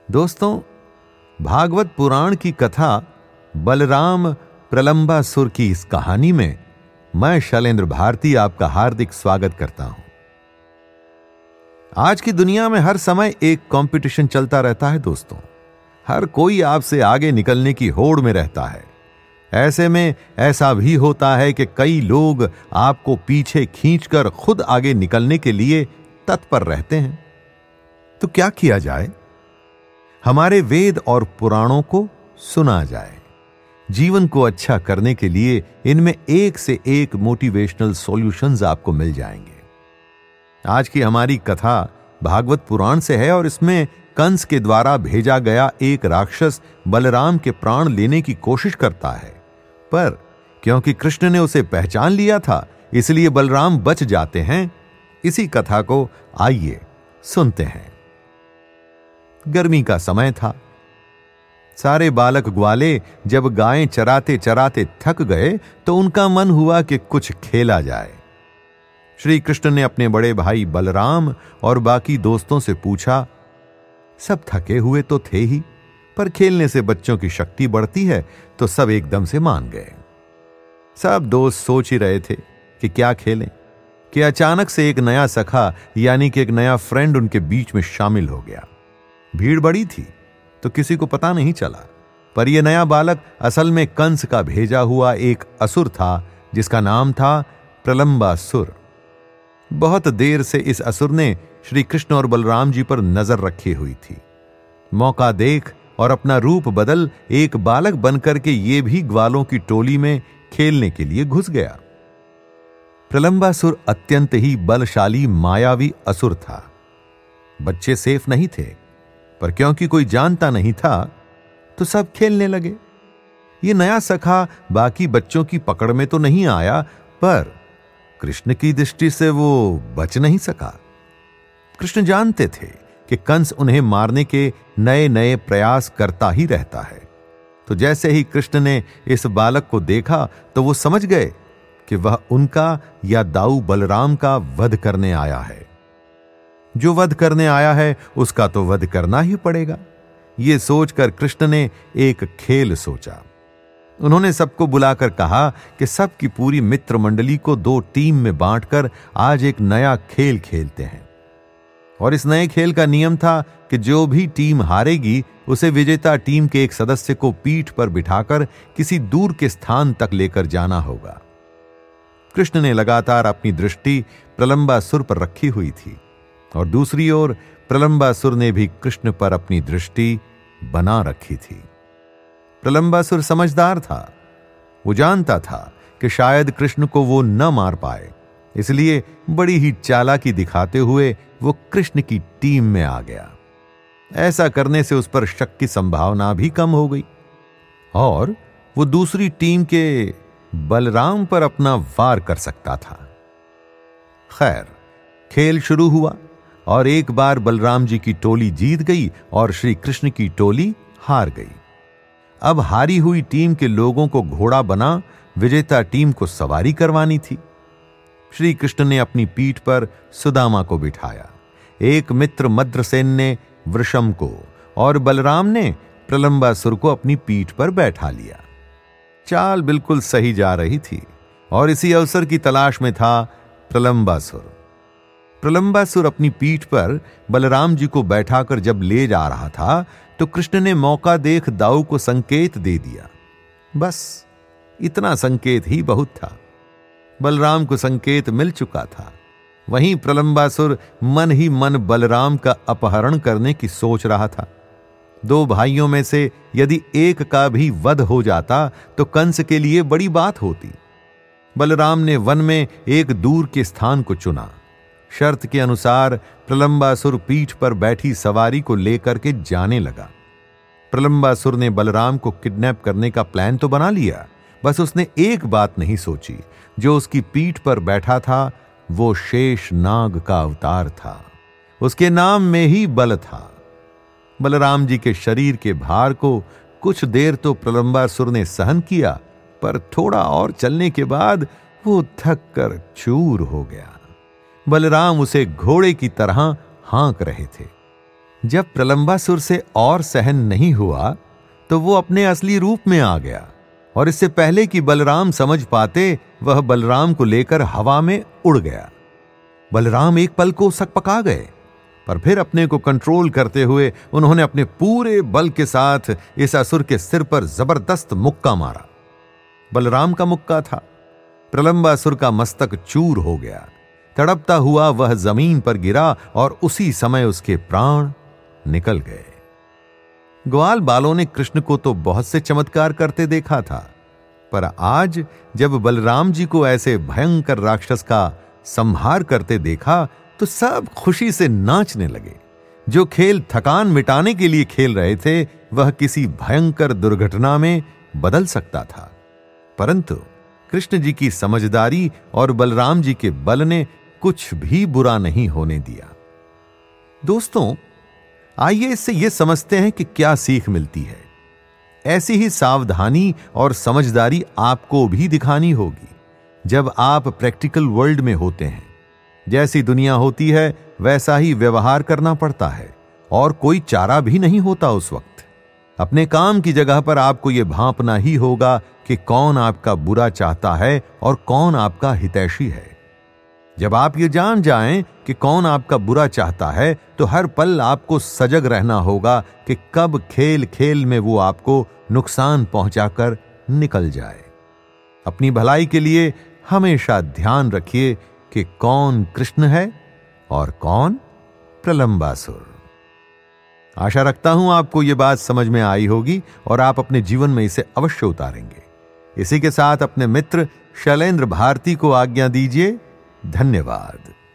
दोस्तों, भागवत पुराण की कथा बलराम प्रलंबासुर की इस कहानी में मैं शैलेंद्र भारती आपका हार्दिक स्वागत करता हूं। आज की दुनिया में हर समय एक कंपटीशन चलता रहता है दोस्तों। हर कोई आपसे आगे निकलने की होड़ में रहता है। ऐसे में ऐसा भी होता है कि कई लोग आपको पीछे खींचकर खुद आगे निकलने के लिए तत्पर रहते हैं। तो क्या किया जाए? हमारे वेद और पुराणों को सुना जाए। जीवन को अच्छा करने के लिए इनमें एक से एक मोटिवेशनल सॉल्यूशंस आपको मिल जाएंगे। आज की हमारी कथा भागवत पुराण से है और इसमें कंस के द्वारा भेजा गया एक राक्षस बलराम के प्राण लेने की कोशिश करता है, पर क्योंकि कृष्ण ने उसे पहचान लिया था इसलिए बलराम बच जाते हैं। इसी कथा को आइए सुनते हैं। गर्मी का समय था। सारे बालक ग्वाले जब गायें चराते चराते थक गए तो उनका मन हुआ कि कुछ खेला जाए। श्री कृष्ण ने अपने बड़े भाई बलराम और बाकी दोस्तों से पूछा। सब थके हुए तो थे ही, पर खेलने से बच्चों की शक्ति बढ़ती है, तो सब एकदम से मान गए। सब दोस्त सोच ही रहे थे कि क्या खेलें कि अचानक से एक नया सखा यानी कि एक नया फ्रेंड उनके बीच में शामिल हो गया। भीड़ बड़ी थी तो किसी को पता नहीं चला, पर यह नया बालक असल में कंस का भेजा हुआ एक असुर था जिसका नाम था प्रलंबासुर। बहुत देर से इस असुर ने श्री कृष्ण और बलराम जी पर नजर रखी हुई थी। मौका देख और अपना रूप बदल एक बालक बनकर के ये भी ग्वालों की टोली में खेलने के लिए घुस गया। प्रलंबासुर अत्यंत ही बलशाली मायावी असुर था। बच्चे सेफ नहीं थे, पर क्योंकि कोई जानता नहीं था तो सब खेलने लगे। ये नया सखा बाकी बच्चों की पकड़ में तो नहीं आया, पर कृष्ण की दृष्टि से वो बच नहीं सका। कृष्ण जानते थे कि कंस उन्हें मारने के नए नए प्रयास करता ही रहता है। तो जैसे ही कृष्ण ने इस बालक को देखा तो वो समझ गए कि वह उनका या दाऊ बलराम का वध करने आया है। जो वध करने आया है उसका तो वध करना ही पड़ेगा। ये सोचकर कृष्ण ने एक खेल सोचा। उन्होंने सबको बुलाकर कहा कि सबकी पूरी मित्र मंडली को दो टीम में बांटकर आज एक नया खेल खेलते हैं। और इस नए खेल का नियम था कि जो भी टीम हारेगी उसे विजेता टीम के एक सदस्य को पीठ पर बिठाकर किसी दूर के स्थान तक लेकर जाना होगा। कृष्ण ने लगातार अपनी दृष्टि प्रलंबासुर पर रखी हुई थी और दूसरी ओर प्रलंबासुर ने भी कृष्ण पर अपनी दृष्टि बना रखी थी। प्रलंबासुर समझदार था। वो जानता था कि शायद कृष्ण को वो न मार पाए, इसलिए बड़ी ही चालाकी दिखाते हुए वो कृष्ण की टीम में आ गया। ऐसा करने से उस पर शक की संभावना भी कम हो गई और वो दूसरी टीम के बलराम पर अपना वार कर सकता था। खैर, खेल शुरू हुआ और एक बार बलराम जी की टोली जीत गई और श्री कृष्ण की टोली हार गई। अब हारी हुई टीम के लोगों को घोड़ा बना विजेता टीम को सवारी करवानी थी। श्री कृष्ण ने अपनी पीठ पर सुदामा को बिठाया, एक मित्र मद्रसेन ने वृषम को और बलराम ने प्रलंबासुर को अपनी पीठ पर बैठा लिया। चाल बिल्कुल सही जा रही थी और इसी अवसर की तलाश में था प्रलंबासुर। प्रलंबासुर अपनी पीठ पर बलराम जी को बैठाकर जब ले जा रहा था तो कृष्ण ने मौका देख दाऊ को संकेत दे दिया। बस इतना संकेत ही बहुत था। बलराम को संकेत मिल चुका था। वहीं प्रलंबासुर मन ही मन बलराम का अपहरण करने की सोच रहा था। दो भाइयों में से यदि एक का भी वध हो जाता तो कंस के लिए बड़ी बात होती। बलराम ने वन में एक दूर के स्थान को चुना। शर्त के अनुसार प्रलंबासुर पीठ पर बैठी सवारी को लेकर के जाने लगा। प्रलंबासुर ने बलराम को किडनैप करने का प्लान तो बना लिया, बस उसने एक बात नहीं सोची। जो उसकी पीठ पर बैठा था वो शेष नाग का अवतार था। उसके नाम में ही बल था। बलराम जी के शरीर के भार को कुछ देर तो प्रलंबासुर ने सहन किया, पर थोड़ा और चलने के बाद वो थक कर चूर हो गया। बलराम उसे घोड़े की तरह हाँक रहे थे। जब प्रलंबासुर से और सहन नहीं हुआ तो वो अपने असली रूप में आ गया और इससे पहले कि बलराम समझ पाते वह बलराम को लेकर हवा में उड़ गया। बलराम एक पल को सकपका गए, पर फिर अपने को कंट्रोल करते हुए उन्होंने अपने पूरे बल के साथ इस असुर के सिर पर जबरदस्त मुक्का मारा। बलराम का मुक्का था, प्रलंबासुर का मस्तक चूर हो गया। तड़पता हुआ वह जमीन पर गिरा और उसी समय उसके प्राण निकल गए। ग्वाल बालों ने कृष्ण को तो बहुत से चमत्कार करते देखा था, पर आज जब बलराम जी को ऐसे भयंकर राक्षस का संहार करते देखा तो सब खुशी से नाचने लगे। जो खेल थकान मिटाने के लिए खेल रहे थे वह किसी भयंकर दुर्घटना में बदल सकता था, परंतु कृष्ण जी की समझदारी और बलराम जी के बल ने कुछ भी बुरा नहीं होने दिया। दोस्तों, आइए इससे यह समझते हैं कि क्या सीख मिलती है। ऐसी ही सावधानी और समझदारी आपको भी दिखानी होगी जब आप प्रैक्टिकल वर्ल्ड में होते हैं। जैसी दुनिया होती है वैसा ही व्यवहार करना पड़ता है और कोई चारा भी नहीं होता उस वक्त। अपने काम की जगह पर आपको यह भांपना ही होगा कि कौन आपका बुरा चाहता है और कौन आपका हितैषी है। जब आप ये जान जाएं कि कौन आपका बुरा चाहता है तो हर पल आपको सजग रहना होगा कि कब खेल खेल में वो आपको नुकसान पहुंचाकर निकल जाए। अपनी भलाई के लिए हमेशा ध्यान रखिए कि कौन कृष्ण है और कौन प्रलंबासुर। आशा रखता हूं आपको यह बात समझ में आई होगी और आप अपने जीवन में इसे अवश्य उतारेंगे। इसी के साथ अपने मित्र शैलेंद्र भारती को आज्ञा दीजिए। धन्यवाद।